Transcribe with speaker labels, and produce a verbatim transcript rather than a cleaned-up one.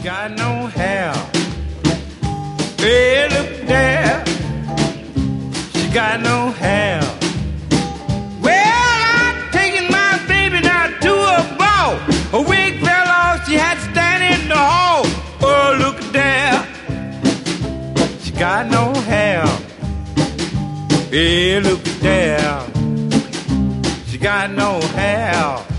Speaker 1: got no hair. Hey, look there. She got no hair. Well, I'm taking my baby now to a ball. A wig fell off, she had to stand in the hall. Oh, look there. She got no hair. Hey, look there. She got no hair.